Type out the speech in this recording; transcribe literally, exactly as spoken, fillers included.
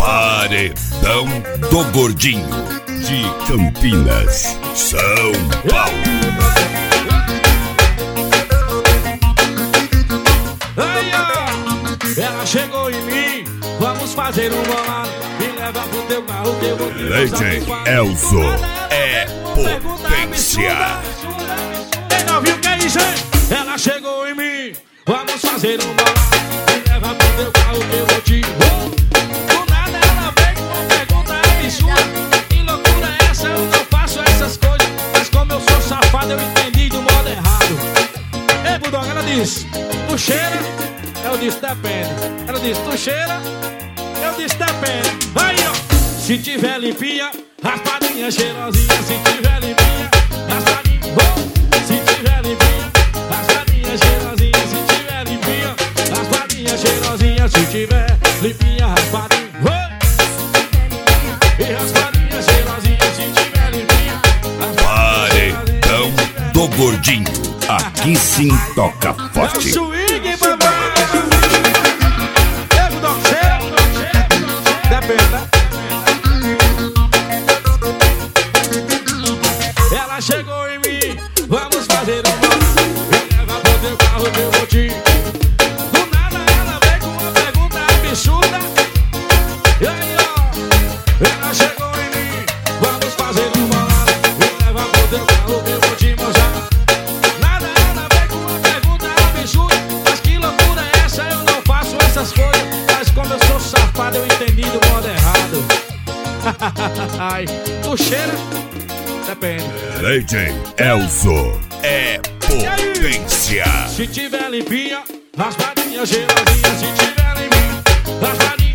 Paredão do Gordinho, de Campinas, São Paulo. Ai, ó, ela chegou em mim, vamos fazer um bolado. Me leva pro teu carro que eu vou te Legend Elzo é potência. Quem não viu que é isso, hein? Ela chegou em mim, vamos fazer um bolado. Me leva pro teu carro que eu vou te... Do nada ela vem com uma pergunta absurda. Que loucura é essa? Eu não faço essas coisas. Mas como eu sou safado, eu entendi do modo errado. Ei, Bulldog, ela disse, tu cheira? Eu disse, depende. Ela disse, tu cheira? Eu disse, depende. Aí, ó. Se tiver limpinha, raspadinha cheirosinha. Se tiver limpinha, raspadinha. Oh. Se tiver limpinha, raspadinha cheirosinha. Se tiver limpinha, raspadinha cheirosinha. Se tiver limpinha, raspadinha. Oh. E raspadinha cheirosinha. Se tiver limpinha, Paredão do Gordinho, aqui sim toca forte. Swing, papai. Ei, Bulldog, cheira? Depende, né? Ela chegou em mim, vamos fazer um bolado. Me leva pro teu carro que eu vou te... Do nada ela vem com uma pergunta absurda. E aí, ó, ela chegou em mim, vamos fazer um bolado. Me leva pro teu carro que eu vou te mostrar. Nada ela vem com uma pergunta absurda. Mas que loucura é essa? Eu não faço essas coisas. Mas como eu sou safado, eu entendi do modo errado. Ai, tu cheira? Depende. Legend Elzo é potência. Se tiver limpinha, raspadinha cheirosinha. Se tiver limpinha, raspadinha